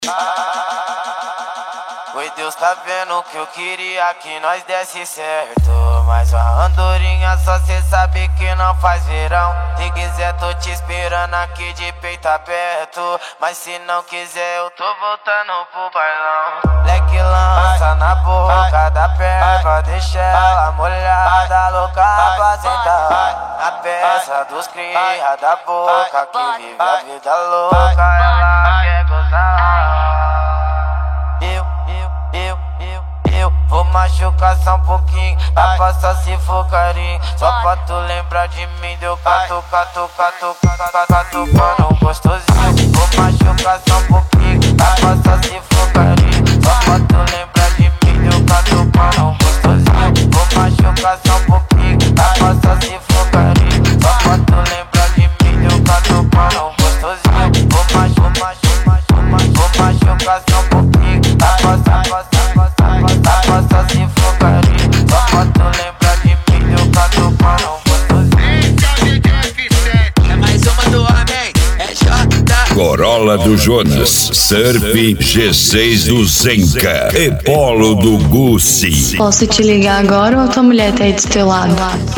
Oi, Deus tá vendo que eu queria que nós desse certo, mas uma andorinha só cê sabe que não faz verão. Se quiser tô te esperando aqui de peito aberto, mas se não quiser eu tô voltando pro bailão. Leque lança na boca da perna, deixa ela molhada, louca pra sentar. A peça dos cria da boca que vive a vida louca, ela quer gozar. Eu vou machucar só um pouquinho, dá pra só se for carinho. Só pra tu lembrar de mim, deu catucando gostosinho. Vou machucar só um pouquinho, dá pra só se for carinho. Só pra tu lembrar de mim, deu catucando gostosinho. Vou machucar só um pouquinho, dá pra só se for carinho. Só pra tu lembrar de mim, deu catucando gostosinho. Vou machucar só um pouquinho, dá pra só se for carinho. Só pra tu lembrar de mim, deu catucando gostosinho. É mais uma do homem, é J. Corolla do Jonas, Surf G6 do Zenka e Polo do Gussi. Posso te ligar agora ou tua mulher tá aí do teu lado?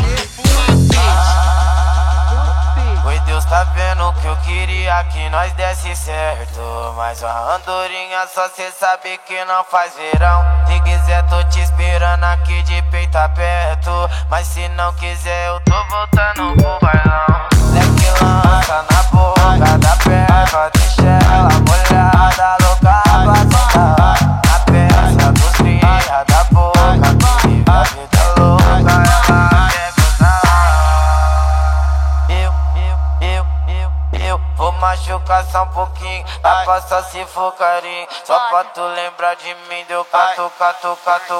Oi, Deus tá vendo que eu queria que nós desse certo, mas uma andorinha só cê sabe que não faz verão. Se quiser tô te esperando aqui de peito aberto, mas se não quiser eu tô voltando pro bailão. Leque lança na boca da perna, deixa ela molhada, louca pra sentar. A peça dos cria da boca que vive a vida louca, ela quer gozar. Eu vou machucar só um pouquinho, dá pra só se for carinho. Só pra tu lembrar de mim, deu catucando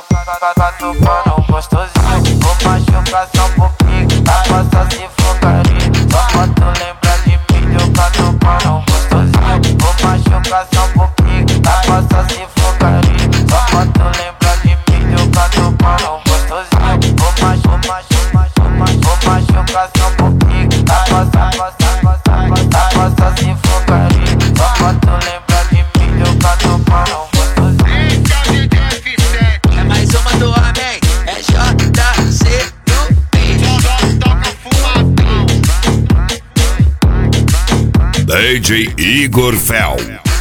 gostosinho. Vou machucar só um pouquinho, dá pra só se for carinho. Só pra tu lembrar de mim, deu catucando gostosinho. Vou machucar só um pouquinho, dá pra só se for carinho. Só pra tu lembrar de mim, deu catucando gostosinho. Vou machucar só um pouquinho, dá pra só se for carinho. Só pra tu lembrar de mim, deu catucando gostosinho. É mais uma do homem, é JC do P. Toca fumadão. DJ Igor Fel.